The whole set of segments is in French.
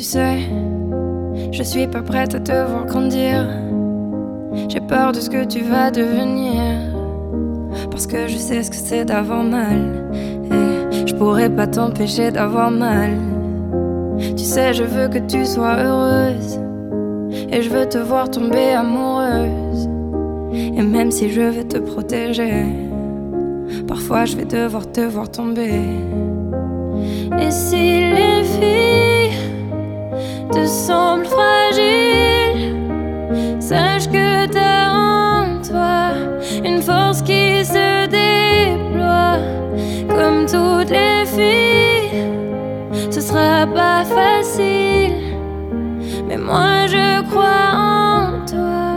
sais, je suis pas prête à te voir grandir. J'ai peur de ce que tu vas devenir, parce que je sais ce que c'est d'avoir mal. Et je pourrais pas t'empêcher d'avoir mal. Tu sais, je veux que tu sois heureuse, et je veux te voir tomber amoureuse. Et même si je vais te protéger, parfois je vais devoir te voir tomber. Et si les filles te semblent fragiles, sache que t'as en toi une force qui se déploie. Comme toutes les filles, ce sera pas facile, mais moi je crois en toi.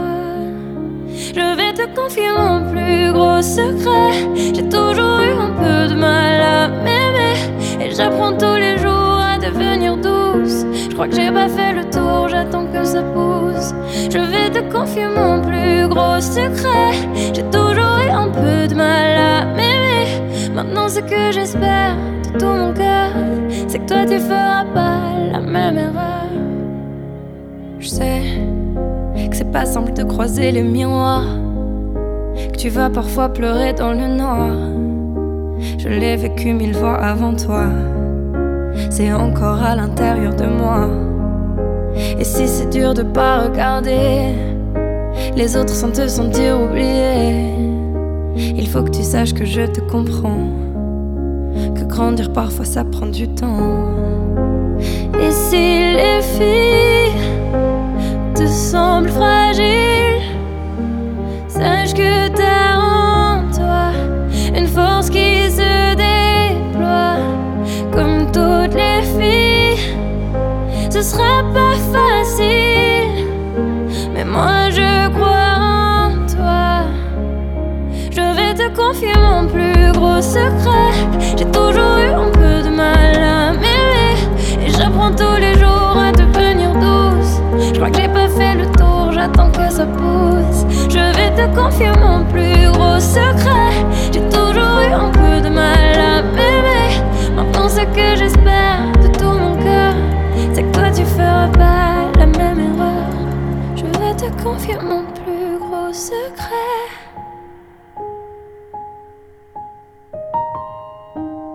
Je vais te confier mon plus gros secret. J'ai toujours eu un peu de mal à m'aimer, et j'apprends tous les jours à devenir douce. Je crois que j'ai pas fait le tour, j'attends que ça pousse. Je vais te confier mon plus gros secret. J'ai toujours eu un peu de mal à m'aimer. Maintenant ce que j'espère de tout mon cœur, c'est que toi tu feras pas la même erreur. Je sais que c'est pas simple de croiser les miroirs, que tu vas parfois pleurer dans le noir. Je l'ai vécu 1000 fois avant toi, c'est encore à l'intérieur de moi. Et si c'est dur de pas regarder les autres sans te sentir oublié, il faut que tu saches que je te comprends, que grandir parfois ça prend du temps. Et si les filles te semblent fragiles, sache que t'as en toi une force qui se déploie. Comme toutes les filles, ce sera pas facile, mais moi je crois en toi. Je vais te confier mon plus gros secret. J'ai toujours eu un peu de mal à m'aimer, et j'apprends tous les jours à devenir douce. Je crois que j'ai pas fait le tour, j'attends que ça pousse. Je vais te confier mon plus gros secret. J'ai toujours eu un peu de mal à m'aimer. Maintenant ce que j'espère de tout mon cœur, c'est que toi tu feras pas la même erreur. Je vais te confier mon plus gros secret.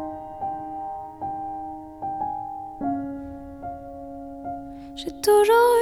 J'ai toujours